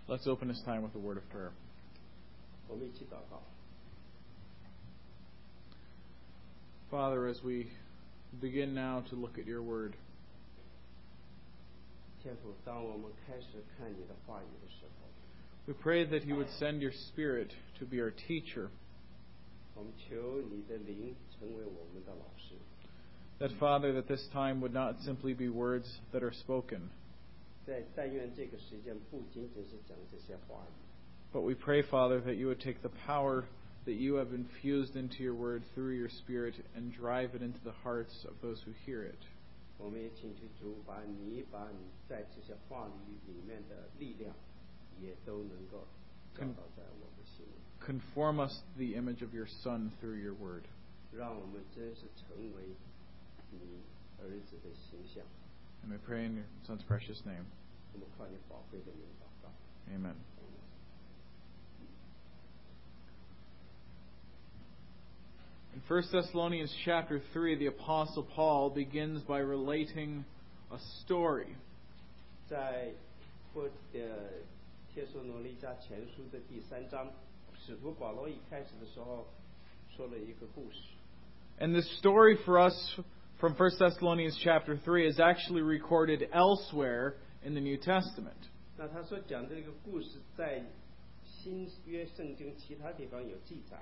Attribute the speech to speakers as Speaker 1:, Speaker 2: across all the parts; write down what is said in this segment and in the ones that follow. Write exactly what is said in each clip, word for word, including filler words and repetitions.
Speaker 1: Let's open this time with a word of prayer.
Speaker 2: 我们一起祷告。
Speaker 1: Father, as we begin now to look at your word,
Speaker 2: 天父，当我们开始看你的话语的时候，
Speaker 1: we pray that you would send your Spirit to be our teacher,
Speaker 2: 我们求你的灵成为我们的老师。
Speaker 1: that, Father, that this time would not simply be words that are spoken,
Speaker 2: 在但愿这个时间不仅仅是讲这些话语，
Speaker 1: but we pray, Father, that you would take the power that you have infused into your word through your Spirit and drive it into the hearts of those who hear it.
Speaker 2: 我们也请求主把你把你在这些话语里面的力量，也都能够照到在我们心里，
Speaker 1: Conform us to the image of your Son through your word.
Speaker 2: 让我们真是成为你儿子的形象。
Speaker 1: And we pray in your Son's precious name.
Speaker 2: 我们靠你宝贵的名祷告。
Speaker 1: Amen. In First Thessalonians chapter three, the Apostle Paul begins by relating a story.
Speaker 2: 在或的帖撒罗尼迦前书的第三章，使徒保罗一开始的时候说了一个故事。
Speaker 1: And this story for us from First Thessalonians chapter three is actually recorded elsewhere in the New Testament.
Speaker 2: 那他所讲的这个故事，在新约圣经其他地方有记载。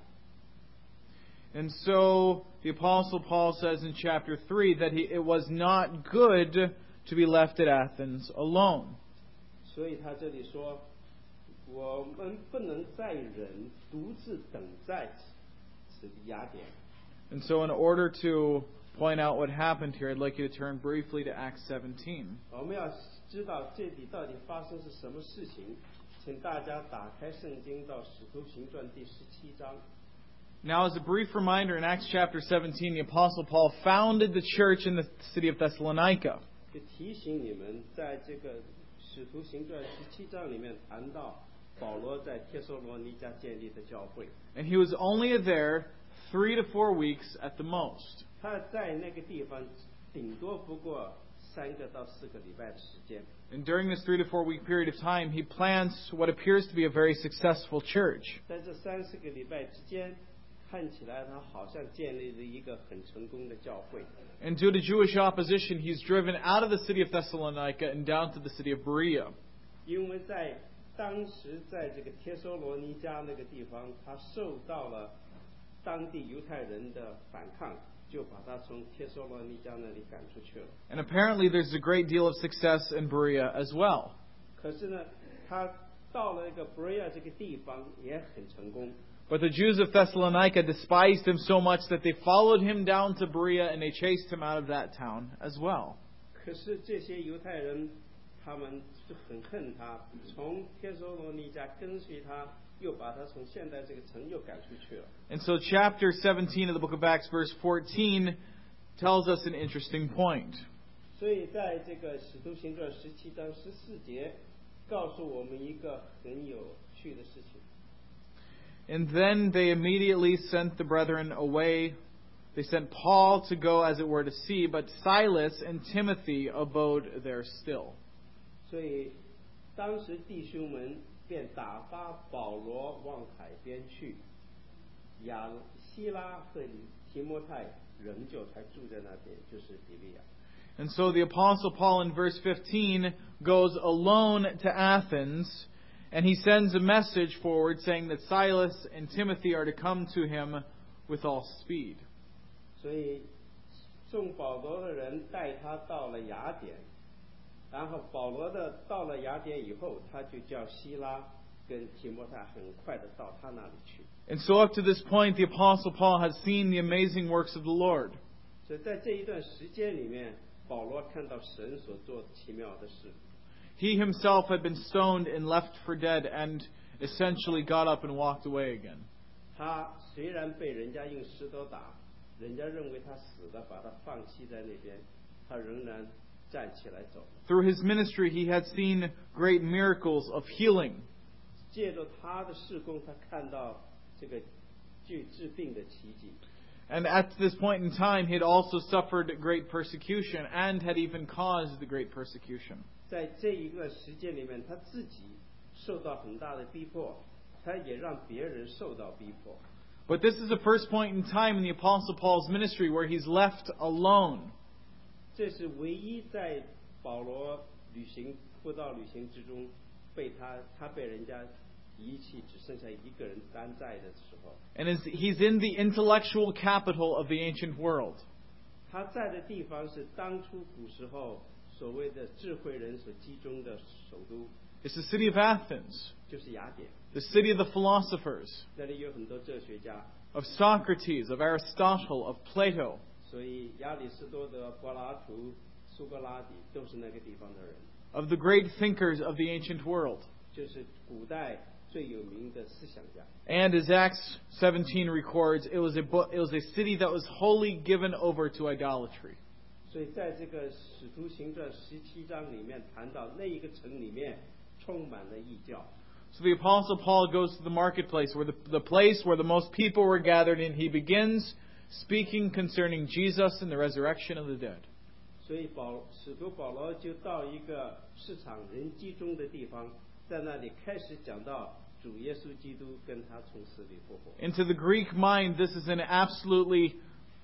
Speaker 1: And so the Apostle Paul says in chapter three that he, it was not good to be left at Athens alone.
Speaker 2: 所以他这里说，我们不能再忍，独自等在此雅典。
Speaker 1: And so in order to point out what happened here, I'd like you to turn briefly to Acts seventeen.
Speaker 2: 我们要知道这里到底发生是什么事情，请大家打开圣经到《使徒行传》第十七章。
Speaker 1: Now, as a brief reminder, in Acts chapter seventeen, the Apostle Paul founded the church in the city of Thessalonica.
Speaker 2: 就提醒你们，在这个《使徒行传》十七章里面谈到保罗在帖撒罗尼迦建立的教会。
Speaker 1: And he was only there three to four weeks at the most.
Speaker 2: 他在那个地方顶多不过三个到四个礼拜的时间。
Speaker 1: And during this three to four week period of time, he plants what appears to be a very successful church.
Speaker 2: 在这三四个礼拜之间，看起来他好像建立了一个很成功的教会。
Speaker 1: And due to Jewish opposition, he's driven out of the city of Thessalonica and down to the city of Berea.
Speaker 2: 因为在当时在这个帖撒罗尼迦那个地方，他受到了当地犹太人的反抗，就把他从帖撒罗尼迦那里赶出去了。
Speaker 1: And apparently there's a great deal of success in Berea as well.
Speaker 2: 可是呢，他到了一个 Berea 这个地方也很成功。
Speaker 1: But the Jews of Thessalonica despised him so much that they followed him down to Berea and they chased him out of that town as well.
Speaker 2: 可是这些犹太人，他们就很恨他，从帖撒罗尼迦跟随他，又把他从现在这个城又赶出去了。
Speaker 1: And so chapter seventeen of the book of Acts, verse fourteen, tells us an interesting point.
Speaker 2: 所以在这个使徒行传十七章十四节，告诉我们一个很有趣的事情。
Speaker 1: And then they immediately sent the brethren away. They sent Paul to go, as it were, to sea, but Silas and Timothy abode there still.
Speaker 2: 所以当时弟兄们便打发保罗往海边去，亚希拉和提摩太仍旧还住在那边，就是比利亚。
Speaker 1: And so the Apostle Paul in verse fifteen goes alone to Athens, and he sends a message forward saying that Silas and Timothy are to come to him with all speed.
Speaker 2: 所以送保罗的人带他到了雅典，然后保罗的到了雅典以后，他就叫希拉跟提摩太很快的到他那里去。
Speaker 1: And so up to this point, the Apostle Paul has seen the amazing works of the Lord.
Speaker 2: 所以在这一段时间里面，保罗看到神所做的奇妙的事。
Speaker 1: He himself had been stoned and left for dead and essentially got up and walked away again.
Speaker 2: 他虽然被人家用石头打，人家认为他死了，把他放弃在那边，他仍然站起来走。
Speaker 1: Through his ministry, he had seen great miracles of healing.
Speaker 2: 借着他的事工，他看到这个治治病的奇迹。
Speaker 1: And at this point in time, he had also suffered great persecution and had even caused the great persecution.
Speaker 2: 在这一个时间里面，他自己受到很大的逼迫，他也让别人受到逼迫。
Speaker 1: But this is the first point in time in the Apostle Paul's ministry where he's left alone.
Speaker 2: 这是唯一在保罗旅行布道旅行之中，被他他被人家遗弃，只剩下一个人单在的时候。
Speaker 1: And is, he's in the intellectual capital of the ancient world.
Speaker 2: 他在的地方是当初古时候所谓的智慧人所集中的首都，
Speaker 1: It's the city of Athens,
Speaker 2: 就是雅典。
Speaker 1: the city of the philosophers,
Speaker 2: 那里有很多哲学家，
Speaker 1: of Socrates, of Aristotle, of Plato,
Speaker 2: 所以亚里士多德、柏拉图、苏格拉底都是那个地方的人，
Speaker 1: of the great thinkers of the ancient world.
Speaker 2: 就是古代最有名的思想家。
Speaker 1: And as Acts seventeen records, it was a bo- it was a city that was wholly given over to idolatry.
Speaker 2: 所以在这个使徒行传十七章里面谈到那一个城里面充满了异教。
Speaker 1: So the Apostle Paul goes to the marketplace, where the, the place where the most people were gathered, and he begins speaking concerning Jesus and the resurrection of the dead.
Speaker 2: 所以保使徒保罗就到一个市场人集中的地方，在那里开始讲到主耶稣基督跟他从死里复活。
Speaker 1: And to the Greek mind, this is an absolutely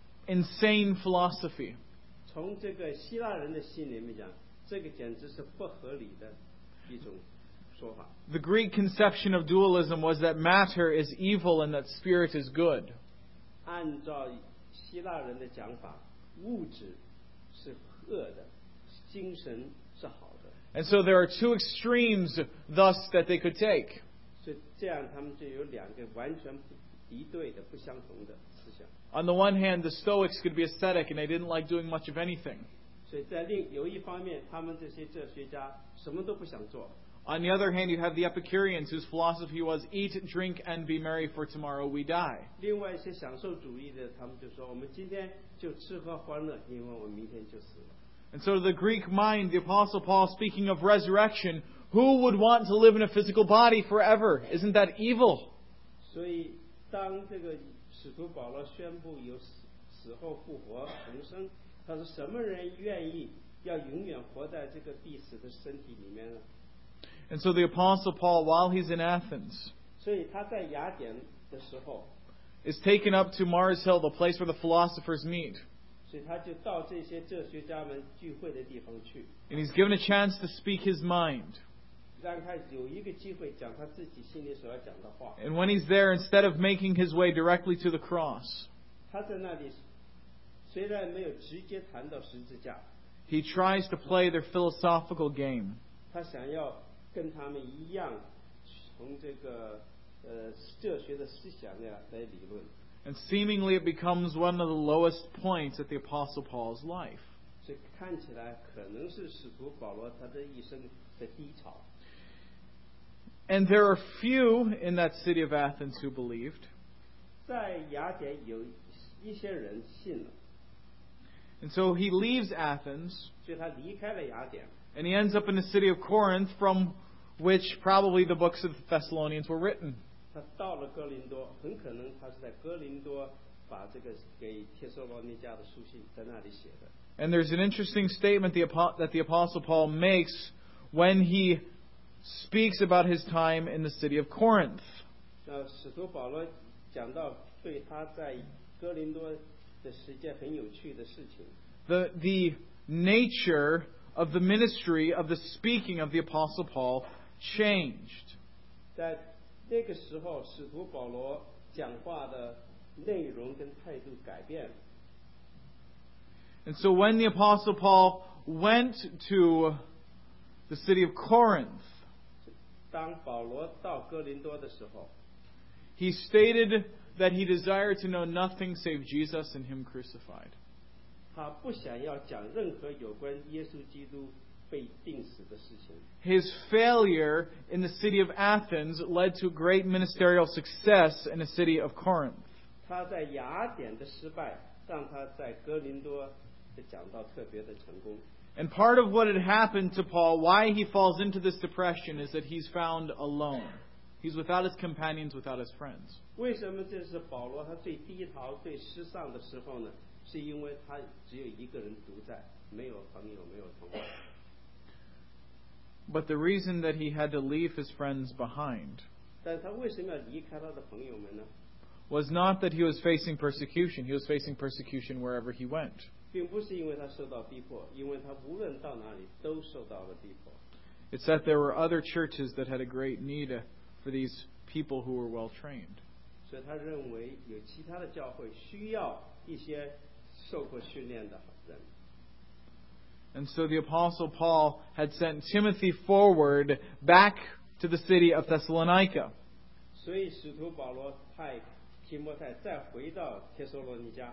Speaker 1: insane philosophy.
Speaker 2: 从这个希腊人的心里面讲，这个简直是不合理的一种说法。
Speaker 1: The Greek conception of dualism was that matter is evil and that spirit is good.
Speaker 2: 按照希腊人的讲法，物质是恶的，精神是好的。
Speaker 1: And so there are two extremes, thus, that they could take.
Speaker 2: 所以这样他们就有两个完全不敌对的、不相同的思想。
Speaker 1: On the one hand, the Stoics could be ascetic and they didn't like doing much of anything.
Speaker 2: 所以在另有一方面，他们这些哲学家什么都不想做。
Speaker 1: On the other hand, you have the Epicureans whose philosophy was eat, drink, and be merry, for tomorrow we die.
Speaker 2: 另外一些享受主义的，他们就说：我们今天就吃喝欢乐，因为我们明天就死了。
Speaker 1: And so to the Greek mind, the Apostle Paul, speaking of resurrection, who would want to live in a physical body forever? Isn't that evil?
Speaker 2: 所以当这个使徒保罗宣布有死死后复活重生，他说：什么人愿意要永远活在这个必死的身体里面呢？
Speaker 1: And so the Apostle Paul, while he's in Athens,
Speaker 2: 所以他在雅典的时候，
Speaker 1: is taken up to Mars Hill, the place where the philosophers meet.
Speaker 2: 所以他就到这些哲学家们聚会的地方去，
Speaker 1: And he's given a chance to speak his mind.
Speaker 2: 让他有一个机会讲他自己心里所要讲的话。
Speaker 1: And when he's there, instead of making his way directly to the cross,
Speaker 2: 他在那里虽然没有直接谈到十字架，
Speaker 1: he tries to play their philosophical game.
Speaker 2: 他想要跟他们一样，从这个呃哲学的思想呀来理论。
Speaker 1: And seemingly it becomes one of the lowest points at the Apostle Paul's life.
Speaker 2: 所以看起来可能是使徒保罗他的一生的低潮。
Speaker 1: And there are few in that city of Athens who believed.
Speaker 2: 在雅典有一些人信了，
Speaker 1: And so he leaves Athens,
Speaker 2: 所以他离开了雅典，
Speaker 1: and he ends up in the city of Corinth, from which probably the books of the Thessalonians were written.
Speaker 2: 他到了哥林多，很可能他是在哥林多把这个给帖撒罗尼迦的书信在那里写的。
Speaker 1: And there's an interesting statement the, that the Apostle Paul makes when he speaks about his time in the city of Corinth.
Speaker 2: 那使徒保罗讲到对他在哥林多的时间很有趣的事情。
Speaker 1: The, the nature of the ministry of the speaking of the Apostle Paul changed.
Speaker 2: 在那个时候，使徒保罗讲话的内容跟态度改变了。
Speaker 1: And so when the Apostle Paul went to the city of Corinth,
Speaker 2: 当保罗到哥林多的时候，
Speaker 1: he stated that he desired to know nothing save Jesus and Him crucified.
Speaker 2: 他不想要讲任何有关耶稣基督被钉死的事情。
Speaker 1: His failure in the city of Athens led to great ministerial success in the city of Corinth.
Speaker 2: 他在雅典的失败，让他在哥林多的讲道特别的成功。
Speaker 1: And part of what had happened to Paul, why he falls into this depression, is that he's found alone. He's without his companions, without his friends.
Speaker 2: 为什么这是保罗他最低潮、最失丧的时候呢？是因为他只有一个人独在，没有朋友，没有同伴。
Speaker 1: But the reason that he had to leave his friends behind
Speaker 2: 但是他为什么要离开他的朋友们呢？
Speaker 1: was not that he was facing persecution. He was facing persecution wherever he went.
Speaker 2: 并不是因为他受到逼迫，因为他无论到哪里都受到了逼迫。
Speaker 1: It's that there were other churches that had a great need for these people who were well trained.
Speaker 2: 所以他认为有其他的教会需要一些受过训练的人。
Speaker 1: And so the Apostle Paul had sent Timothy forward back to the city of Thessalonica.
Speaker 2: 所以使徒保罗派提摩太再回到帖撒罗尼迦。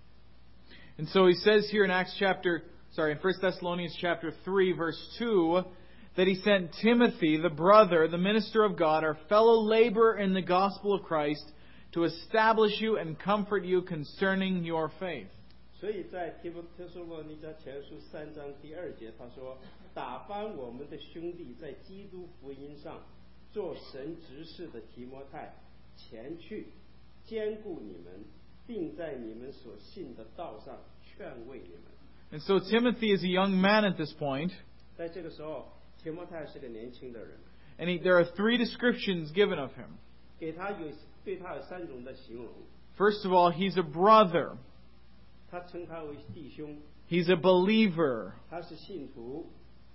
Speaker 1: And so he says here in Acts chapter, sorry, in First Thessalonians chapter three, verse two, that he sent Timothy, the brother, the minister of God, our fellow laborer in the gospel of Christ, to establish you and comfort you concerning your faith.
Speaker 2: 所以在帖撒罗尼迦前书三章第二节，他说：“打发我们的兄弟在基督福音上做神执事的提摩太前去兼顾你们，并在你们所信的道上劝慰你们。”
Speaker 1: And so Timothy is a young man at this point.
Speaker 2: 在这个时候，提摩太是个年轻的人。
Speaker 1: And he, there are three descriptions given of him.
Speaker 2: 给他有对他有三种的形容。
Speaker 1: First of all, he's a brother.
Speaker 2: 他称他为弟兄。
Speaker 1: He's a believer.
Speaker 2: 他是信徒。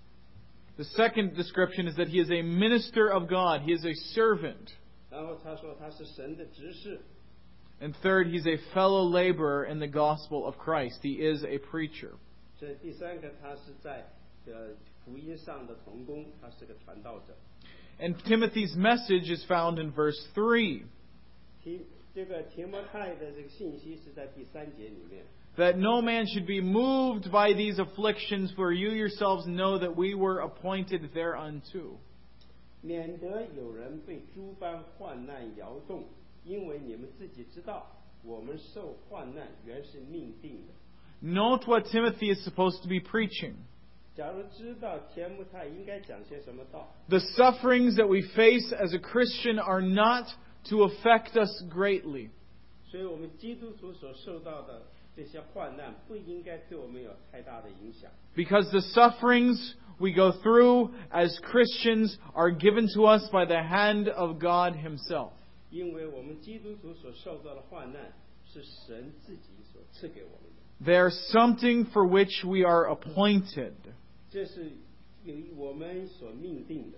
Speaker 1: The second description is that he is a minister of God. He is a servant.
Speaker 2: 然后他说他是神的执事。
Speaker 1: And third, he's a fellow laborer in the gospel of Christ. He is a preacher.
Speaker 2: 这第三个，他是在呃福音上的同工，他是个传道者。
Speaker 1: And Timothy's message is found in verse three.
Speaker 2: 提这个提摩太的这个信息是在第三节里面。
Speaker 1: That no man should be moved by these afflictions, for you yourselves know that we were appointed thereunto.
Speaker 2: 免得有人被诸般患难摇动，因为你们自己知道，我们受患难原是命定的。
Speaker 1: Note what Timothy is supposed to be preaching.
Speaker 2: 假如知道提摩太应该讲些什么道，
Speaker 1: The sufferings that we face as a Christian are not to affect us greatly.
Speaker 2: 所以我们基督徒所受到的这些患难不应该对我们有太大的影响。
Speaker 1: Because the sufferings we go through as Christians are given to us by the hand of God Himself.
Speaker 2: 因为我们基督徒所受到的患难是神自己所赐给我们的。
Speaker 1: They are something for which we are appointed.
Speaker 2: 这是由我们所命定的。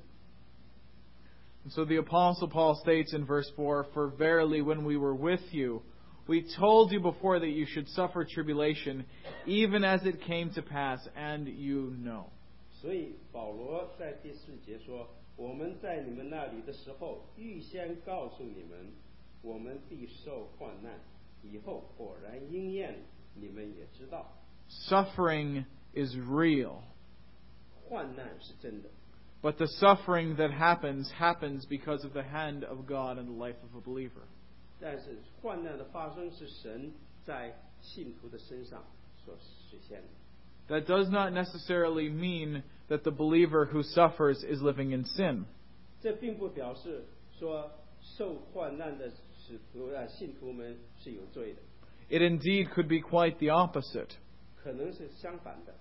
Speaker 1: And so the Apostle Paul states in verse four, For verily when we were with you, we told you before that you should suffer tribulation, even as it came to pass, and you know.
Speaker 2: 所以保罗在第四节说：“我们在你们那里的时候，预先告诉你们，我们必受患难，以后果然应验，你们也知道。”
Speaker 1: Suffering is real.
Speaker 2: 患难是真的。
Speaker 1: But the suffering that happens, happens because of the hand of God in the life of a believer.
Speaker 2: 但是患难的发生是神在信徒的身上所实现的。
Speaker 1: That does not necessarily mean that the believer who suffers is living in sin.
Speaker 2: 这并不表示说受患难的使徒啊信徒们是有罪的。
Speaker 1: It indeed could be quite the opposite.
Speaker 2: 可能是相反的。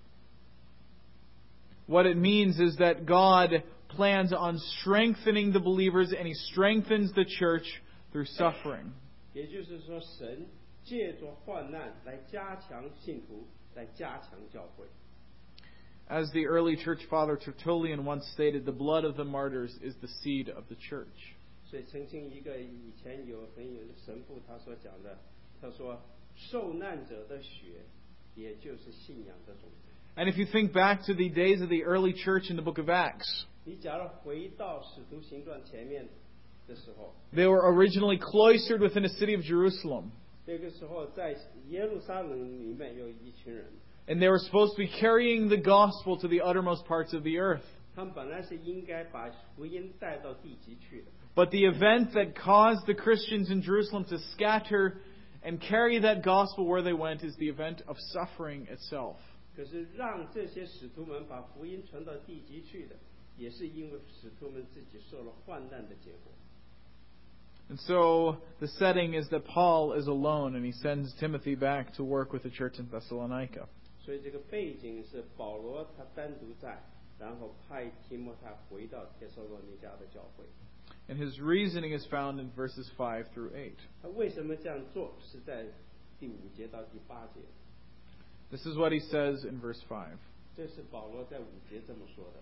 Speaker 1: What it means is that God plans on strengthening the believers and He strengthens the church through suffering.
Speaker 2: 也就是说，神借着患难来加强信徒，来加强教会。
Speaker 1: As the early church father Tertullian once stated, the blood of the martyrs is the seed of the church.
Speaker 2: 所以曾经一个以前有很有神父他所讲的，他说受难者的血，也就是信仰的种子。
Speaker 1: And if you think back to the days of the early church in the book of Acts,
Speaker 2: 你假如回到使徒行传前面的时候，
Speaker 1: they were originally cloistered within the city of Jerusalem.
Speaker 2: 那个时候在耶路撒冷里面有一群人，
Speaker 1: And they were supposed to be carrying the gospel to the uttermost parts of the earth.
Speaker 2: 他们本来是应该把福音带到地极去的。
Speaker 1: But the event that caused the Christians in Jerusalem to scatter and carry that gospel where they went is the event of suffering itself.
Speaker 2: 可是让这些使徒们把福音传到地极去的，也是因为使徒们自己受了患难的结果。
Speaker 1: And so the setting is that Paul is alone and he sends Timothy back to work with the church in Thessalonica.
Speaker 2: 所以这个背景是保罗他单独在， 然后派提摩太回到帖撒罗尼迦的教会。
Speaker 1: And his reasoning is found in verses five through eight.
Speaker 2: 他为什么这样做？是在第五节到第八节。
Speaker 1: This is what he says in verse five.
Speaker 2: 这是保罗在五节这么说的。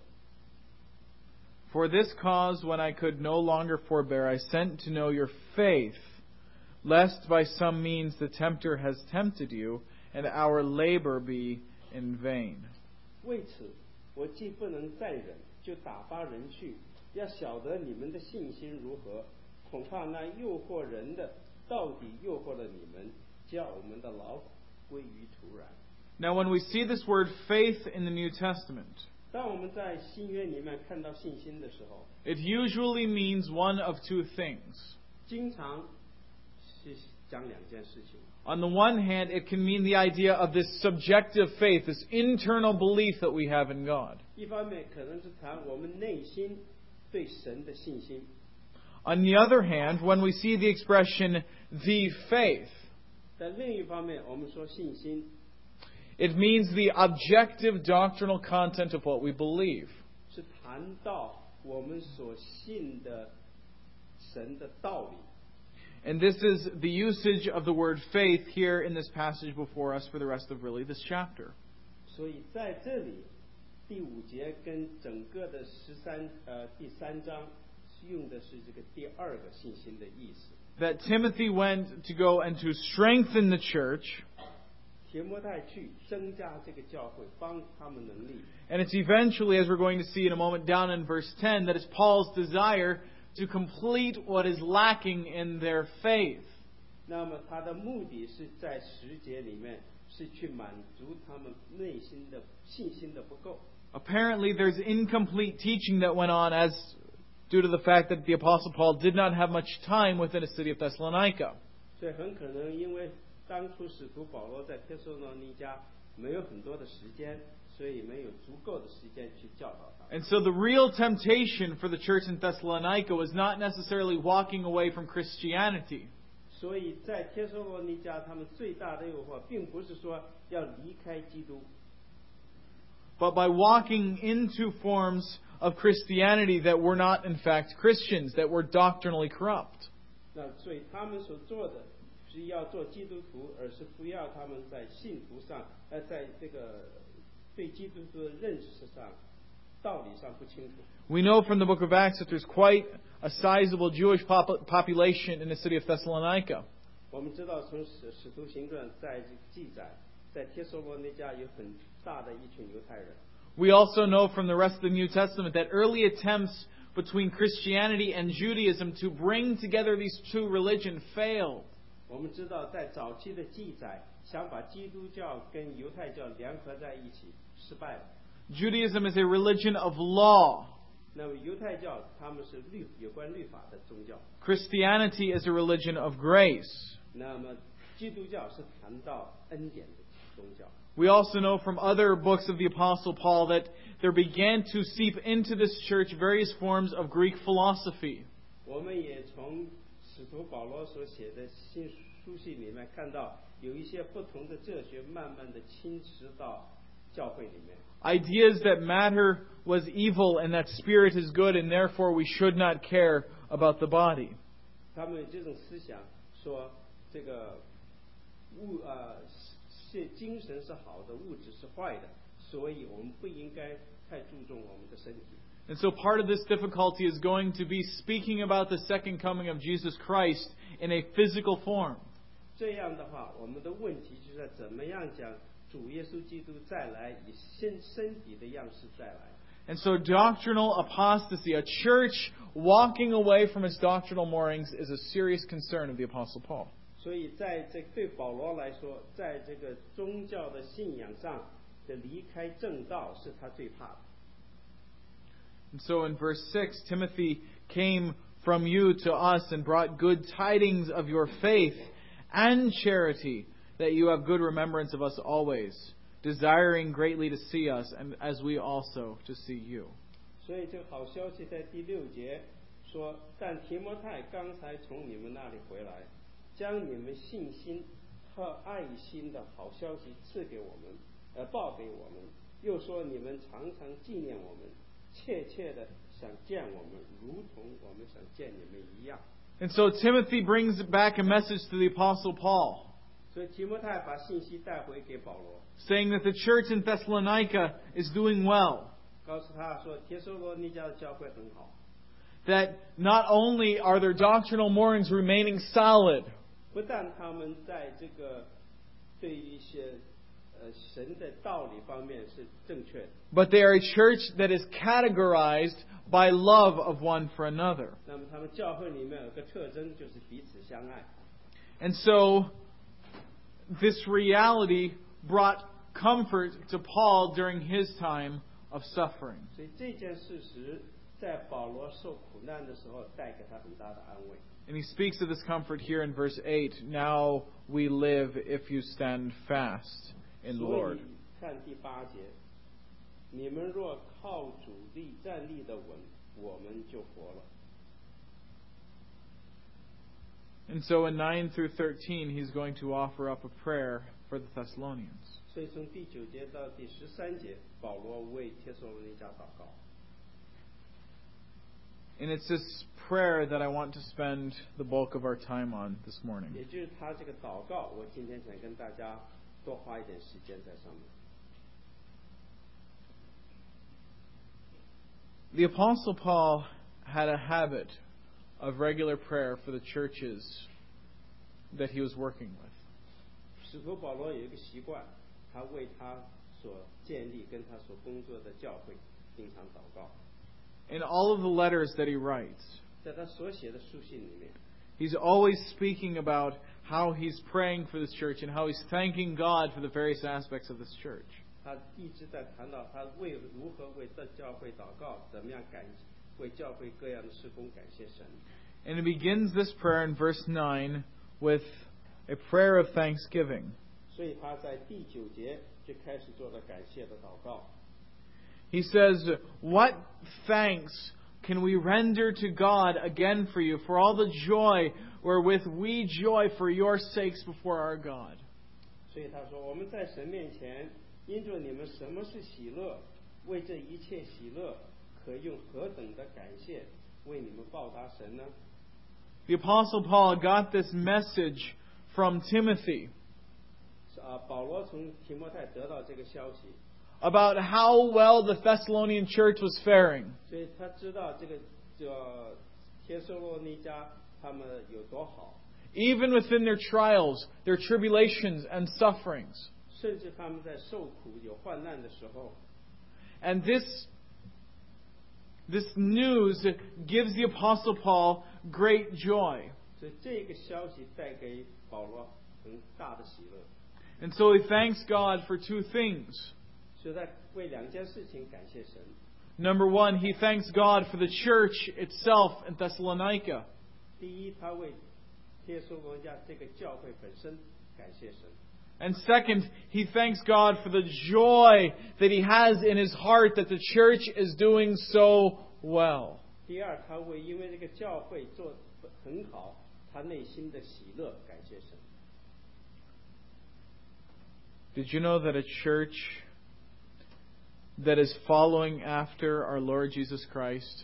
Speaker 1: For this cause, when I could no longer forbear, I sent to know your faith, lest by some means the tempter has tempted you, and our labor be in vain.
Speaker 2: 为此，我既不能再忍，就打发人去，要晓得你们的信心如何。恐怕那诱惑人的，到底诱惑了你们，叫我们的劳苦归于土壤。
Speaker 1: Now, when we see this word faith in the New Testament,
Speaker 2: 当我们在新约里面看到信心的时候，
Speaker 1: it usually means one of two things.
Speaker 2: 经常是讲两件事情。
Speaker 1: On the one hand, it can mean the idea of this subjective faith, this internal belief that we have in God.
Speaker 2: 一方面可能是谈我们内心对神的信心。
Speaker 1: On the other hand, when we see the expression the faith,
Speaker 2: 在另一方面，我们说信心，
Speaker 1: it means the objective doctrinal content of what we believe.
Speaker 2: 是谈到我们所信的神的道理。
Speaker 1: And this is the usage of the word faith here in this passage before us for the rest of really this chapter.
Speaker 2: 所以在这里，第五节跟整个的十三呃第三章用的是这个第二个信心的意思。
Speaker 1: That Timothy went to go and to strengthen the church.
Speaker 2: 提摩太去增加这个教会，帮他们能力。
Speaker 1: And it's eventually, as we're going to see in a moment down in verse ten, that it's Paul's desire to complete what is lacking in their faith.
Speaker 2: 那么他的目的是在十节里面是去满足他们内心的信心的不够。
Speaker 1: Apparently, there's incomplete teaching that went on as due to the fact that the Apostle Paul did not have much time within the city of Thessalonica.
Speaker 2: 所以很可能因为当初使徒保罗在帖撒罗尼迦没有很多的时间，所以没有足够的时间去教导他。
Speaker 1: And so the real temptation for the church in Thessalonica was not necessarily walking away from Christianity.
Speaker 2: 所以在帖撒罗尼迦，他们最大的诱惑，并不是说要离开基督，
Speaker 1: But by walking into forms of Christianity that were not in fact Christians, that were doctrinally corrupt.
Speaker 2: 那所以他们所做的是要做基督徒，而是不要他们在信徒上，呃，在这个对基督徒的认识上、道理上不清楚。
Speaker 1: We know from the book of Acts that there's quite a sizable Jewish pop- population in the city of Thessalonica.
Speaker 2: 我们知道从使使徒行传在记载，在帖撒罗尼迦有很大的一群犹太人。
Speaker 1: We also know from the rest of the New Testament that early attempts between Christianity and Judaism to bring together these two religions failed.
Speaker 2: 我们知道在早期的记载，想把基督教跟犹太教联合在一起，失败了。
Speaker 1: Judaism is a religion of law.
Speaker 2: 那么犹太教他们是律有关律法的宗教，
Speaker 1: Christianity is a religion of grace.
Speaker 2: 那么基督教是谈到恩典的宗教。
Speaker 1: We also know from other books of the Apostle Paul that there began to seep into this church various forms of Greek philosophy.
Speaker 2: 我们也从使徒保罗所写的新书信里面看到，有一些不同的哲学慢慢的侵蚀到教会里面。
Speaker 1: Ideas that matter was evil and that spirit is good and therefore we should not care about the body.
Speaker 2: 他们有这种思想，说这个物呃是精神是好的，物质是坏的，所以我们不应该太注重我们的身体。
Speaker 1: And so part of this difficulty is going to be speaking about the second coming of Jesus Christ in a physical form.
Speaker 2: 这样的话，我们的问题就是要怎么样讲主耶稣基督再来，以身身体的样式再来。
Speaker 1: And so doctrinal apostasy, a church walking away from its doctrinal moorings, is a serious concern of the Apostle Paul.
Speaker 2: 所以在这对保罗来说，在这个宗教的信仰上的离开正道是他最怕的。
Speaker 1: And so in verse six, Timothy came from you to us and brought good tidings of your faith and charity, that you have good remembrance of us always, desiring greatly to see us, and as we also to see you.
Speaker 2: 所以这个好消息在第六节说，但提摩太刚才从你们那里回来，将你们信心和爱心的好消息赐给我们，呃，报给我们， 又说你们常常纪念我们，切切的想见我们，如同我们想见你们一样。
Speaker 1: And so Timothy brings back a message to the Apostle Paul,
Speaker 2: 所以提摩太把信息带回给保罗，
Speaker 1: saying that the church in Thessalonica is doing well.
Speaker 2: 告诉他说帖撒罗尼迦的教会很好，
Speaker 1: That not only are their doctrinal moorings remaining solid,
Speaker 2: 不但他们在这个对于一些呃神的道理方面是正确的，
Speaker 1: but they are a church that is categorized by love of one for another.
Speaker 2: 那么他们教会里面有个特征，就是彼此相爱。
Speaker 1: And so, this reality brought comfort to Paul during his time of suffering.
Speaker 2: 所以这件事实在保罗受苦难的时候带给他很大的安慰。
Speaker 1: And he speaks of this comfort here in verse eight. Now we live if you stand fast in the
Speaker 2: 所
Speaker 1: Lord.
Speaker 2: 以看第八节，你们若靠主力站立的稳，我们就活了。
Speaker 1: And so in nine through thirteen, he's going to offer up a prayer for the Thessalonians.
Speaker 2: 所以从第九节到第十三节，保罗为帖撒罗尼迦祷告。
Speaker 1: And it's this prayer that I want to spend the bulk of our time on this morning.
Speaker 2: 也就是他这个祷告，我今天想跟大家多花一点时间在上面。
Speaker 1: The Apostle Paul had a habit of regular prayer for the churches that he was working with.
Speaker 2: 使徒保罗有一个习惯，他为他所建立跟他所工作的教会经常祷告。
Speaker 1: In all of the letters that he writes,
Speaker 2: 在他所写的书信里面，
Speaker 1: he's always speaking about how he's praying for this church and how he's thanking God for the various aspects of this church.
Speaker 2: 他一直在谈到他为如何为这教会祷告，怎么样感为教会各样的事工感谢神。
Speaker 1: And he begins this prayer in verse nine with a prayer of thanksgiving.
Speaker 2: 所以他在第九节就开始做了感谢的祷告。
Speaker 1: He says, "What thanks can we render to God again for you, for all the joy wherewith we joy for your sakes before our God?"
Speaker 2: 所以他说：“我们在神面前，因着你们什么是喜乐，为这一切喜乐，可用何等的感谢为你们报答神呢？”
Speaker 1: The Apostle Paul got this message from Timothy
Speaker 2: 是啊，保罗从提摩太得到这个消息，
Speaker 1: about how well the Thessalonian church was faring.
Speaker 2: 所以他知道这个叫帖撒罗尼迦他们有多好，
Speaker 1: Even within their trials, their tribulations and sufferings.
Speaker 2: 甚至他们在受苦有患难的时候，
Speaker 1: And this, this news gives the Apostle Paul great joy.
Speaker 2: 所以这个消息带给保罗很大的喜乐，
Speaker 1: And so he thanks God for two things.
Speaker 2: 所以他为两件事情感谢神。
Speaker 1: Number one, he thanks God for the church itself in Thessalonica.
Speaker 2: 第一，他为帖撒罗尼迦这个教会本身感谢神。
Speaker 1: And second, he thanks God for the joy that he has in his heart that the church is doing so well.
Speaker 2: 第二，他为因为这个教会做得很好，他内心的喜乐感谢神。
Speaker 1: Did you know that a church that is following after our Lord Jesus Christ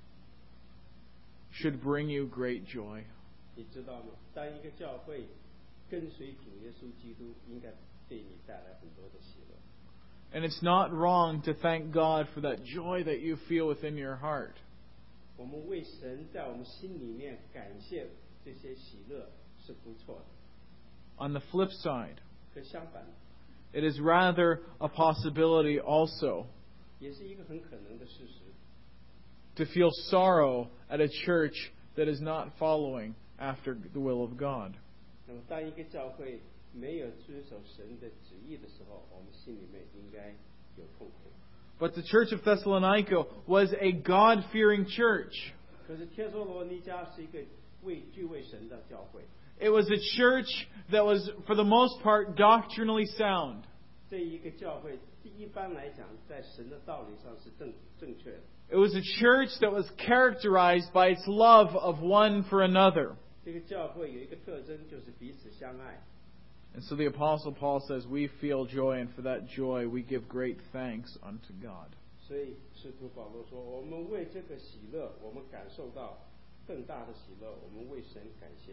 Speaker 1: should bring you great joy?
Speaker 2: 你知道吗？当一个教会跟随主耶稣基督，应该对你带来很多的喜乐。
Speaker 1: And it's not wrong to thank God for that joy that you feel within your heart.
Speaker 2: 我们为神在我们心里面感谢这些喜乐是不错的。
Speaker 1: On the flip side,
Speaker 2: 可相反，
Speaker 1: it is rather a possibility also
Speaker 2: 也是一个很可能的事实，
Speaker 1: to feel sorrow at a church that is not following after the will of God.
Speaker 2: 那么，当一个教会没有遵守神的旨意的时候，我们心里面应该有痛苦。
Speaker 1: But the church of Thessalonica was a God-fearing church.
Speaker 2: 可是帖撒罗尼迦是一个为惧畏神的教会，
Speaker 1: It was a church that was, for the most part, doctrinally sound.
Speaker 2: 这一个教会一般来讲，在神的道理上是正正确的。
Speaker 1: It was a church that was characterized by its love of one for another.
Speaker 2: 这个教会有一个特征，就是彼此相爱。
Speaker 1: And so the Apostle Paul says, we feel joy, and for that joy we give great thanks unto God.
Speaker 2: 所以使徒保罗说，我们为这个喜乐，我们感受到更大的喜乐，我们为神感谢。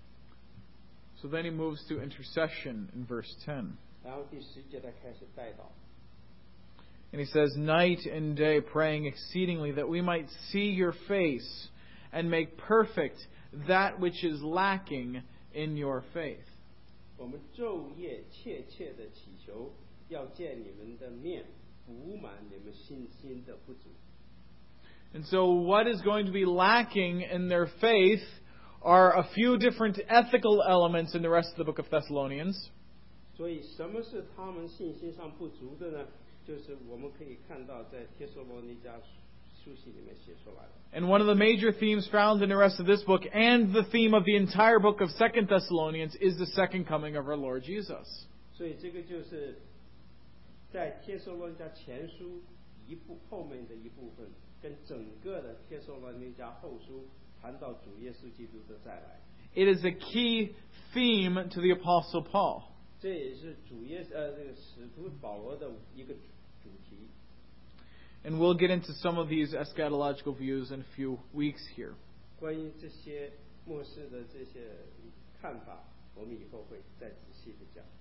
Speaker 1: So then he moves to intercession in verse ten.
Speaker 2: 然后第十节他开始带导，
Speaker 1: And he says, night and day praying exceedingly that we might see your face and make perfect that which is lacking in your faith.
Speaker 2: 我们昼夜切切的祈求，要见你们的面，补满你们信心的不足。
Speaker 1: And so what is going to be lacking in their faith are a few different ethical elements in the rest of the book of Thessalonians.
Speaker 2: 所以什么是他们信心上不足的呢？就是我们可以看到在帖撒罗尼迦书信里面写出来的。
Speaker 1: And one of the major themes found in the rest of this book, and the theme of the entire book of Second Thessalonians, is the second coming of our Lord Jesus.
Speaker 2: 所以这个就是在帖撒罗尼迦前书一部后面的一部分，跟整个的帖撒罗尼迦后书谈到主耶稣基督的再来。
Speaker 1: It is a key theme to the Apostle Paul.
Speaker 2: 这也是主耶呃这个使徒保罗的一个主主题。
Speaker 1: And we'll get into some of these eschatological views in a few weeks here.
Speaker 2: 关于这些末世的这些看法，我们以后会再仔细的讲。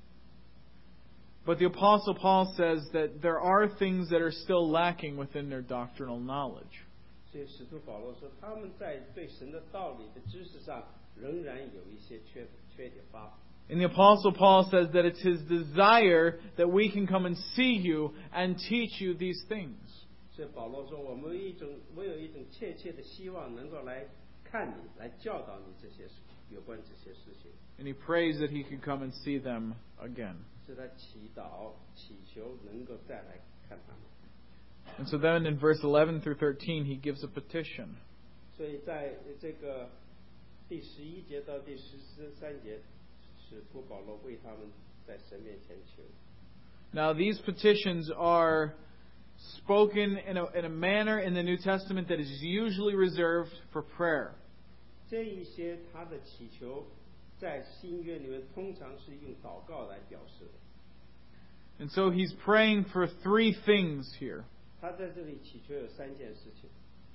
Speaker 1: But the Apostle Paul says that there are things that are still lacking within their doctrinal knowledge.
Speaker 2: 所以使徒保罗说，他们在对神的道理的知识上仍然有一些缺缺点发。
Speaker 1: And the Apostle Paul says that it's his desire that we can come and see you and teach you these things.
Speaker 2: 所以保罗说，我们有一种我有一种切切的希望，能够来看你，来教导你这些有关这些事情。
Speaker 1: And he prays that he could come and see them again.
Speaker 2: 是他祈祷祈求能够再来看他们。
Speaker 1: And so then in verse eleven through thirteen, he gives a petition.
Speaker 2: 所以在这个第十一节到第十三节，使徒保罗为他们在神面前求。
Speaker 1: Now these petitions are spoken in a, in a manner in the New Testament that is usually reserved for prayer.
Speaker 2: 这一些他的祈求，在新约里面通常是用祷告来表示的。
Speaker 1: And so he's praying for three things here.
Speaker 2: 他在这里祈求有三件事情。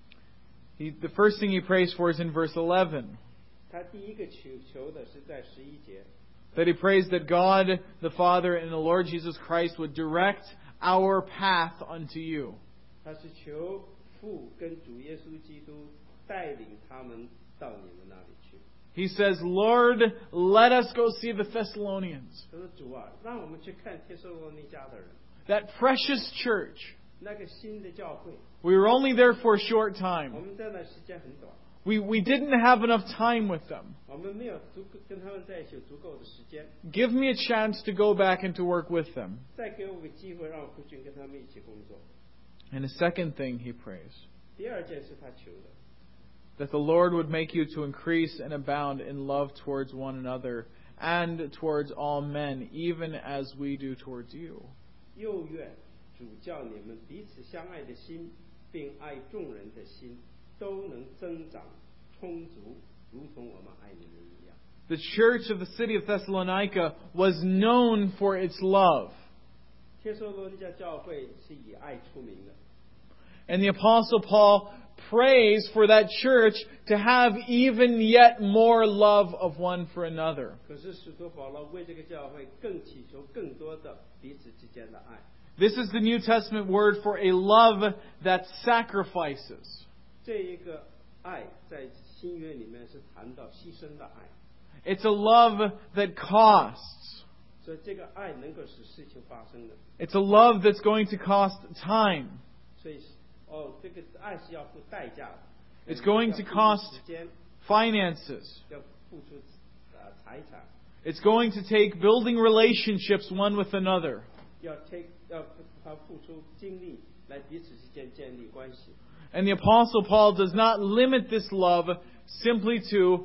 Speaker 1: He, the first thing he prays for is in verse eleven.
Speaker 2: 他第一个求求的是在十一节，
Speaker 1: That he prays that God the Father and the Lord Jesus Christ would direct our path unto you.
Speaker 2: 他是求父跟主耶稣基督带领他们到你们那里去。
Speaker 1: He says, Lord, let us go see the Thessalonians.
Speaker 2: 他说：“主啊，让我们去看帖撒罗尼迦的人，
Speaker 1: That precious church.
Speaker 2: 那个新的教会。
Speaker 1: We were only there for a short
Speaker 2: 我
Speaker 1: time.
Speaker 2: 们在那时间很短，
Speaker 1: We, we didn't have enough time with them.
Speaker 2: 我们没有足够跟他们在一起有足够的时间。
Speaker 1: Give me a chance to go back and to work with them.
Speaker 2: 再给我个机会，让我回去跟他们一起工作。
Speaker 1: And the second thing he prays,
Speaker 2: 第二件是他求的，
Speaker 1: that the Lord would make you to increase and abound in love towards one another and towards all men, even as we do towards you.
Speaker 2: 又愿主叫你们彼此相爱的心，并爱众人的心，都能增长充足，如同我们爱你们一样。
Speaker 1: The church of the city of Thessalonica was known for its love.
Speaker 2: 帖撒罗尼迦教会是以爱出名的，
Speaker 1: And the Apostle Paul prays for that church to have even yet more love of one for another.
Speaker 2: 可是使徒保罗为这个教会更祈求更多的彼此之间的爱。
Speaker 1: This is the New Testament word for a love that sacrifices.
Speaker 2: 这一个爱在新约里面是谈到牺牲的爱，
Speaker 1: It's a love that costs.
Speaker 2: 所以这个爱能够使事情发生的。
Speaker 1: It's a love that's going to cost time.
Speaker 2: 所以哦，这个爱是要付代价的。
Speaker 1: It's going to
Speaker 2: 要付出
Speaker 1: cost
Speaker 2: 时间，
Speaker 1: finances.
Speaker 2: 要付出呃财产，
Speaker 1: It's going to take building relationships one with another.
Speaker 2: 要 take 要他付出精力来彼此之间建立关系。
Speaker 1: And the Apostle Paul does not limit this love simply to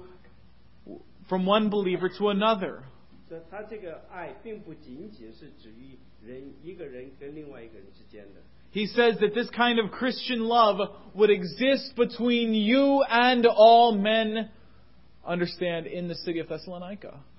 Speaker 1: from one believer to another.
Speaker 2: 所以他这个爱并不仅仅是指于人一个人跟另外一个人之间的。
Speaker 1: He says that this kind of Christian love would exist between you and all men, understand, in the city of Thessalonica.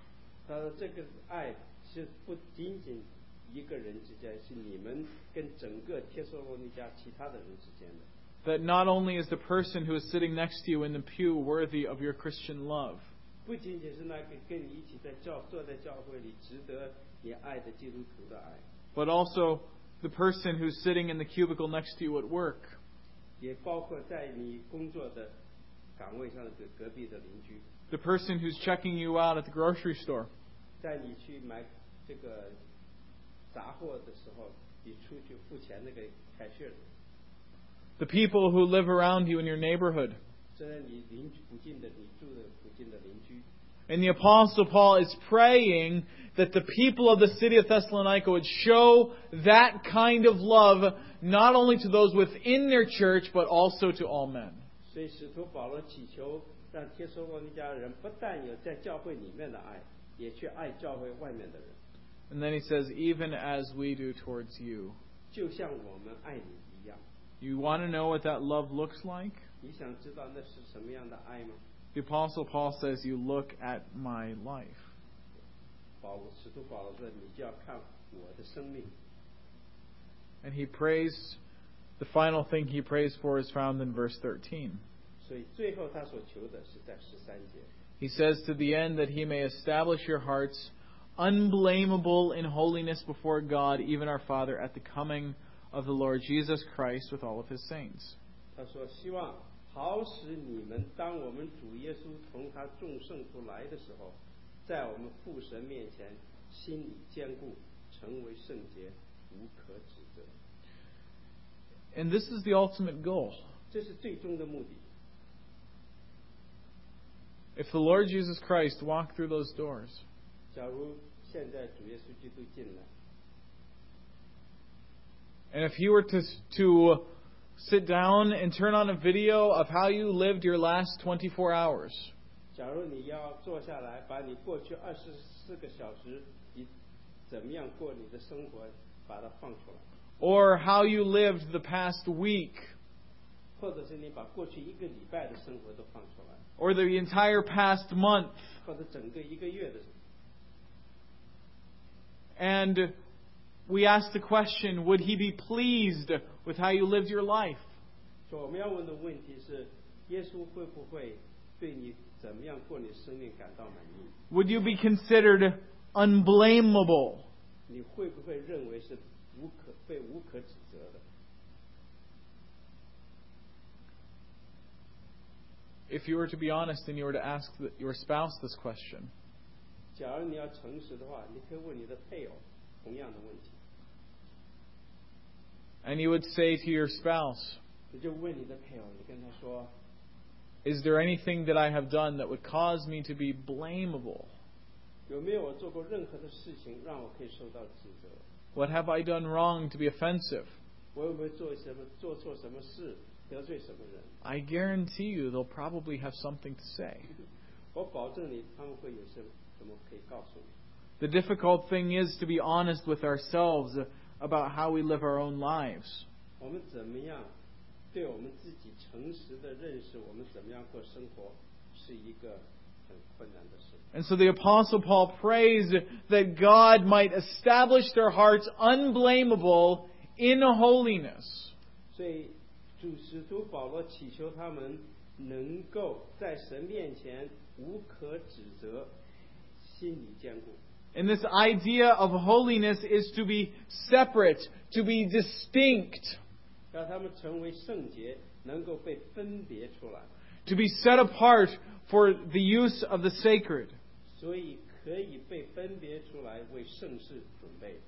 Speaker 2: 他说这个爱是不仅仅一个人之间，是你们跟整个帖撒罗尼迦其他的人之间的。
Speaker 1: That not only is the person who is sitting next to you in the pew worthy of your Christian love,
Speaker 2: 不仅仅是那个跟你一起在教坐在教会里值得你爱的基督徒的爱，
Speaker 1: but also the person who's sitting in the cubicle next to you at work,
Speaker 2: 也包括在你工作的岗位上的隔壁的邻居，
Speaker 1: the person who's checking you out at the grocery store,
Speaker 2: 在你去买这个杂货的时候，你出去付钱那个cashier，
Speaker 1: the people who live around you in your neighborhood.
Speaker 2: 这在你邻居附近的你住的附近的邻居。
Speaker 1: And the Apostle Paul is praying that the people of the city of Thessalonica would show that kind of love not only to those within their church, but also to all men.
Speaker 2: 所以使徒保罗祈求让帖撒罗尼迦人不但有在教会里面的爱，也去爱教会外面的人。
Speaker 1: And then he says, even as we do towards you.
Speaker 2: 就像我们爱你一样。
Speaker 1: You want to know what that love looks like?
Speaker 2: 你想知道那是什么样的爱吗？
Speaker 1: The Apostle Paul says, you look at my life.
Speaker 2: 保罗使徒保罗说，你就要看我的生命。
Speaker 1: And he prays, the final thing he prays for is found in verse thirteen.
Speaker 2: 所以最后他所求的是在十三节。
Speaker 1: He says to the end that he may establish your hearts unblameable in holiness before God, even our Father, at the coming of the Lord Jesus Christ with all of his saints.
Speaker 2: 他说，希望好使你们当我们主耶稣从他众圣徒来的时候，在我们父神面前心里坚固，成为圣洁，无可指责。
Speaker 1: And this is the ultimate goal.
Speaker 2: 这是最终的目的。
Speaker 1: If the Lord Jesus Christ walked through those doors,
Speaker 2: 假如现在主耶稣基督进来，
Speaker 1: and if he were to, to sit down and turn on a video of how you lived your last twenty-four hours,
Speaker 2: 假如你要坐下来，把你过去二十四个小时你怎么样过你的生活，把它放出来，
Speaker 1: or how you lived the past week,
Speaker 2: 或者是你把过去一个礼拜的生活都放出来，
Speaker 1: or the entire past month,
Speaker 2: 或者整个一个月的。
Speaker 1: and we ask the question, would he be pleased with how you lived your life?
Speaker 2: 所以我们要问的问题是，耶稣会不会对你怎么样过你生命感到满意？
Speaker 1: Would you be considered unblameable?
Speaker 2: 你会不会认为是无可被无可指责的？
Speaker 1: If you were to be honest and you were to ask your spouse this question,
Speaker 2: 假如你要诚实的话，你可以问你的配偶同样的问题。
Speaker 1: and you would say to your spouse,
Speaker 2: 你就问你的配偶，你跟他说，
Speaker 1: is there anything that I have done that would cause me to be blamable?
Speaker 2: 有没有我做过任何的事情让我可以受到指责？
Speaker 1: What have I done wrong to be offensive?
Speaker 2: 我有没有做什么做错什么事得罪什么人？
Speaker 1: I guarantee you they'll probably have something to say.
Speaker 2: 我保证你，他们会有什么什么可以告诉你。
Speaker 1: The difficult thing is to be honest with ourselves about how we live our own lives.
Speaker 2: 我们怎么样对我们自己诚实的认识，我们怎么样过生活，是一个很困难的事。
Speaker 1: And so the Apostle Paul prays that God might establish their hearts unblameable in holiness.
Speaker 2: 所以主使徒保罗祈求他们能够在神面前无可指责，心里坚固。
Speaker 1: And this idea of holiness is to be separate, to be distinct,
Speaker 2: 让他们成为圣洁，能够被分别出来，
Speaker 1: to be set apart for the use of the sacred.
Speaker 2: 所以可以被分别出来为圣事准备。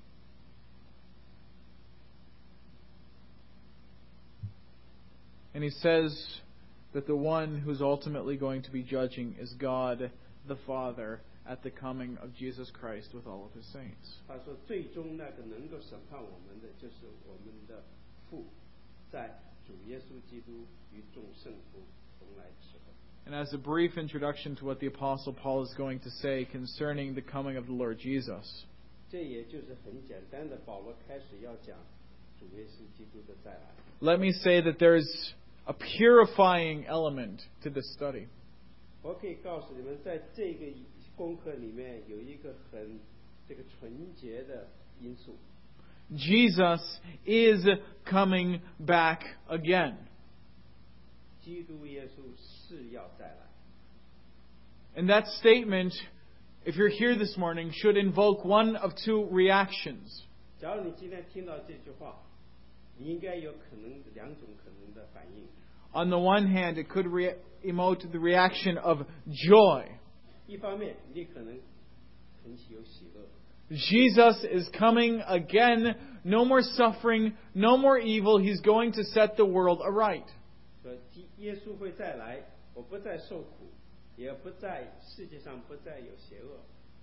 Speaker 1: And he says that the one who's ultimately going to be judging is God the Father at the coming of Jesus Christ with all of his saints.
Speaker 2: 他说，最终那个能够审判我们的，就是我们的父，在主耶稣基督与众圣徒同来的时候。
Speaker 1: And as a brief introduction to what the Apostle Paul is going to say concerning the coming of the Lord Jesus,
Speaker 2: 这也就是很简单的，保罗开始要讲主耶稣基督的再来。
Speaker 1: let me say that there's a purifying element to this study.
Speaker 2: 我可以告诉你们，在这个功课里面有一个很这个纯洁的因素。
Speaker 1: Jesus is coming back again.
Speaker 2: 基督耶稣是要再来。
Speaker 1: And that statement, if you're here this morning, should invoke one of two reactions.
Speaker 2: 假如你今天听到这句话，你应该有可能两种可能的反应。
Speaker 1: On the one hand, it could re- emote the reaction of joy.
Speaker 2: 一方面，你可能很有喜乐。
Speaker 1: Jesus is coming again. No more suffering, no more evil. He's going to set the world aright.
Speaker 2: 说耶稣会再来，我不再受苦，也不在世界上不再有邪恶。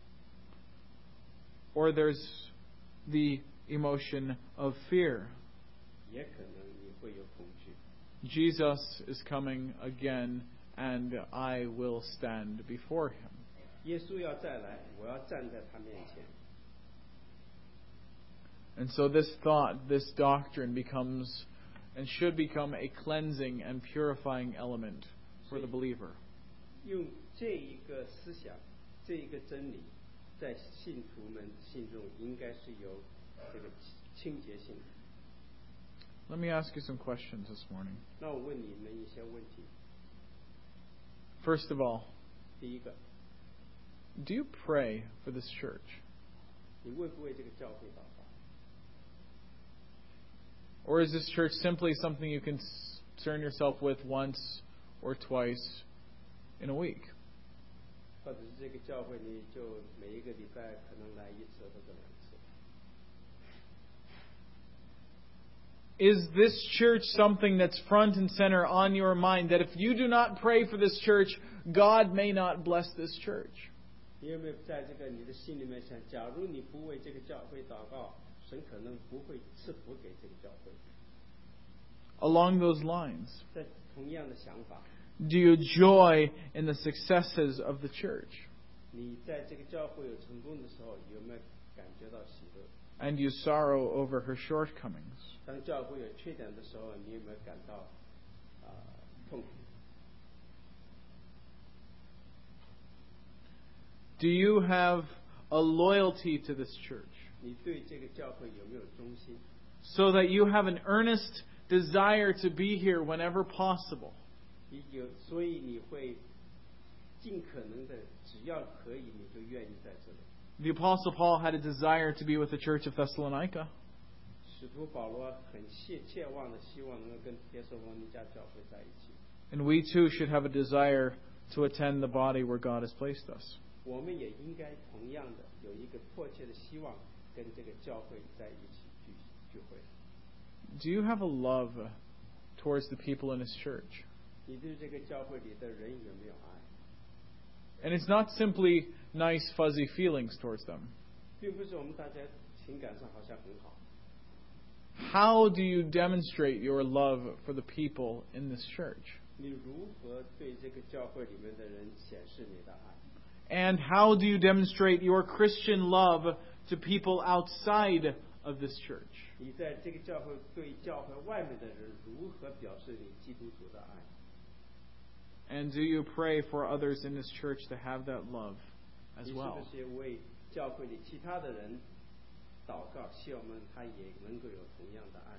Speaker 1: Or there's the emotion of fear.
Speaker 2: 也可能你会有恐惧。
Speaker 1: Jesus is coming again, and I will stand before him.
Speaker 2: 耶稣要再来，我要站在他面前。
Speaker 1: And so this thought, this doctrine becomes and should become a cleansing and purifying element for the believer.
Speaker 2: 用这一个思想，这一个真理，在信徒们心中应该是有这个清洁性。
Speaker 1: Let me ask you some questions this morning.
Speaker 2: 那我问你们一些问题。
Speaker 1: First of all,
Speaker 2: 第一个，
Speaker 1: do you pray for this church?
Speaker 2: 你为不为这个教会祷告？
Speaker 1: Or is this church simply something you concern yourself with once or twice in a week?
Speaker 2: 或者是这个教会你就每一个礼拜可能来一次或者两次？
Speaker 1: Is this church something that's front and center on your mind, that if you do not pray for this church, God may not bless this church?
Speaker 2: 你有没有在这个你的心里面想，假如你不为这个教会祷告，神可能不会赐福给这个教会？
Speaker 1: Along those lines,
Speaker 2: 在同样的想法，
Speaker 1: do you joy in the successes of the church?
Speaker 2: 你在这个教会有成功的时候，有没有感觉到喜乐？
Speaker 1: And you sorrow over her shortcomings?
Speaker 2: 当教会有缺点的时候，你有没有感到啊、呃、痛苦？
Speaker 1: Do you have a loyalty to this church,
Speaker 2: 你对这个教会有没有忠心？
Speaker 1: so that you have an earnest desire to be here whenever possible?
Speaker 2: 你有，所以你会尽可能的，只要可以，你就愿意在这里。
Speaker 1: The Apostle Paul had a desire to be with the church of Thessalonica.
Speaker 2: 使徒保罗很切切望的希望能够跟帖撒罗尼迦教会在一起。
Speaker 1: And we too should have a desire to attend the body where God has placed us.
Speaker 2: 我们也应该同样的有一个迫切的希望，跟这个教会在一起聚聚会。
Speaker 1: Do you have a love towards the people in His church?
Speaker 2: 你对这个教会里的人有没有爱？
Speaker 1: And it's not simply nice, fuzzy feelings towards them.
Speaker 2: 并不是我们大家情感上好像很好。
Speaker 1: How do you demonstrate your love for the people in this church?
Speaker 2: 你如何对这个教会里面的人显示你的爱？
Speaker 1: And how do you demonstrate your Christian love to people outside of this church?
Speaker 2: 你在这个教会对教会外面的人如何表示你基督徒的爱？
Speaker 1: And do you pray for others in this church to have that love as
Speaker 2: 你是
Speaker 1: well?
Speaker 2: 不是为教会里其他的人祷告，希望们他也能够有同样的爱？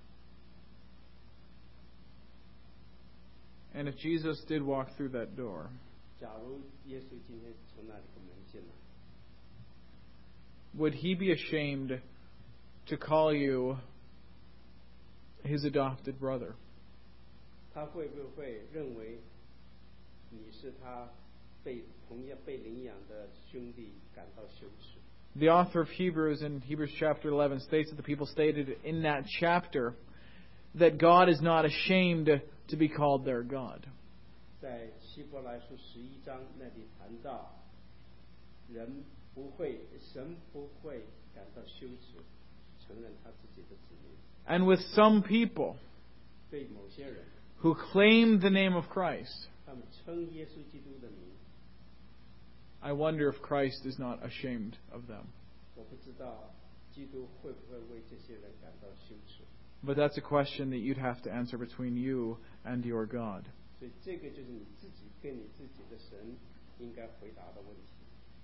Speaker 1: And if Jesus did walk through that door,
Speaker 2: 假如耶稣今天从那里个门进来，
Speaker 1: would He be ashamed to call you His adopted brother?
Speaker 2: 他会不会认为你是他被同样被领养的兄弟感到羞耻？
Speaker 1: The author of Hebrews in Hebrews chapter eleven states that the people stated in that chapter that God is not ashamed to be called their God.
Speaker 2: 在希伯来书十一章那里谈到，人不会，神不会感到羞耻，承认他自己的子民。
Speaker 1: And with some people
Speaker 2: 对某些人，
Speaker 1: who claim the name of Christ,
Speaker 2: 他们称耶稣基督的名，
Speaker 1: I wonder if Christ is not ashamed of them.
Speaker 2: 我不知道基督会不会为这些人感到羞耻。
Speaker 1: But that's a question that you'd have to answer between you and your God.
Speaker 2: 所以这个就是你自己跟你自己的神应该回答的问题。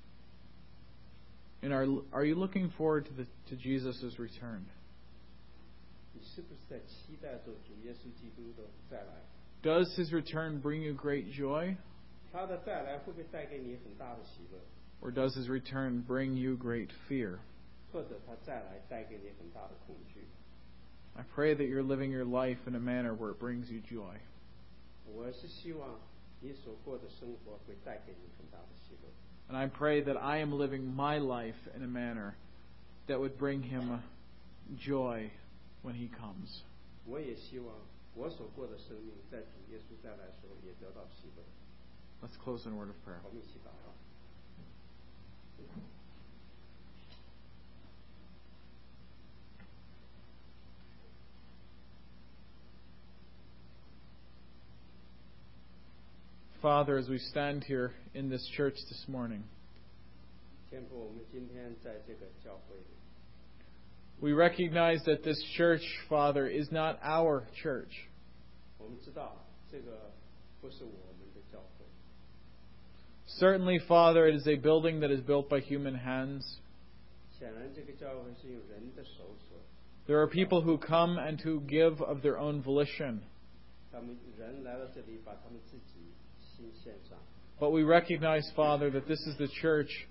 Speaker 1: And are are you looking forward to the to Jesus' return?
Speaker 2: 你是不是在期待着主耶稣基督的再来？
Speaker 1: Does His return bring you great joy?
Speaker 2: 他的再来会不会带给你很大的喜乐？
Speaker 1: Or does His return bring you great fear?
Speaker 2: 或者他再来带给你很大的恐惧？
Speaker 1: I pray that you're living your life in a manner where it brings you joy.
Speaker 2: 我是希望你所过的生活会带给你很大的喜乐。
Speaker 1: And I pray that I am living my life in a manner that would bring Him joy when He comes.
Speaker 2: 我也希望我所过的生命，在主耶稣再来的时候也得到喜乐。
Speaker 1: Let's close in a word of prayer.
Speaker 2: 我们一起祷告。
Speaker 1: Father, as we stand here in this church this morning,
Speaker 2: 天父，我们今天在这个教会里，
Speaker 1: we recognize that this church, Father, is not our church.
Speaker 2: 我们知道这个不是我们的教会。
Speaker 1: Certainly, Father, it is a building that is built by human hands.
Speaker 2: 显然，这个教会是用人的手所，
Speaker 1: There are people who come and who give of their own volition.
Speaker 2: 他们人来到这里，把他们自己心献上。
Speaker 1: But we recognize, Father, that this is the church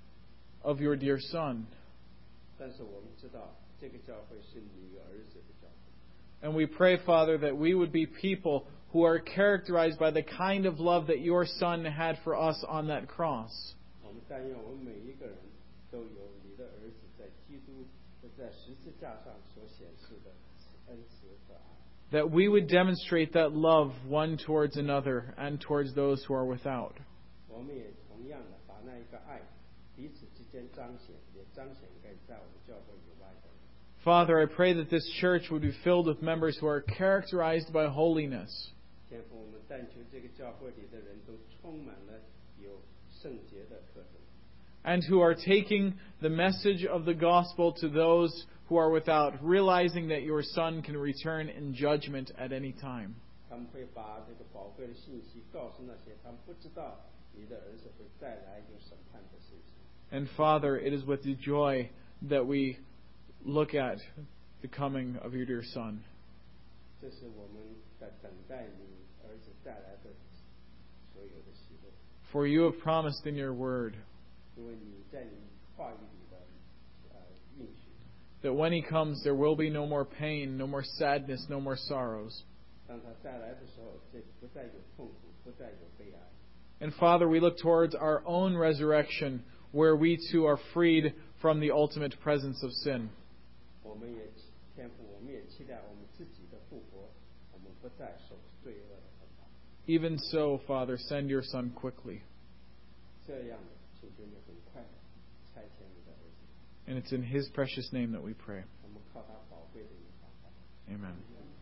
Speaker 1: of your dear Son.
Speaker 2: 但是我们知道，这个教会是你儿子的教会。
Speaker 1: And we pray, Father, that we would be people who are characterized by the kind of love that your Son had for us on that cross.
Speaker 2: 我们但愿我们每一个人都有你的儿子在基督在十字架上所显示的恩慈和爱。
Speaker 1: That we would demonstrate that love one towards another and towards those who are without.
Speaker 2: 我们也同样的把那一个爱彼此之间彰显，也彰显给在我们教会以外的人。
Speaker 1: Father, I pray that this church would be filled with members who are characterized by holiness.
Speaker 2: 天父，我们但求这个教会里的人都充满了有圣洁的特征，
Speaker 1: And who are taking the message of the gospel to those who are without, realizing that your Son can return in judgment at any time.
Speaker 2: 他们会把这个宝贵的信息告诉那些他们不知道你的儿子会再来有审判的事情。
Speaker 1: And Father, it is with the joy that we look at the coming of your dear Son.
Speaker 2: 这是我们在等待你儿子带来的所有的喜乐，
Speaker 1: For you have promised in your word
Speaker 2: 因为你在你话语里的呃应许。
Speaker 1: that when He comes, there will be no more pain, no more sadness, no more sorrows.
Speaker 2: 当他再来的时候，这不再有痛苦，不再有悲哀。
Speaker 1: And Father, we look towards our own resurrection, where we too are freed from the ultimate presence of sin.
Speaker 2: 我们也天父，我们也期待我们自己的复活，我们不再受罪恶的捆绑。
Speaker 1: Even so, Father, send your Son quickly.
Speaker 2: 这样的，请求你很快的差遣你的儿子，
Speaker 1: And it's in His precious name that we pray.
Speaker 2: 我们靠他宝贵的名祷告。
Speaker 1: Amen.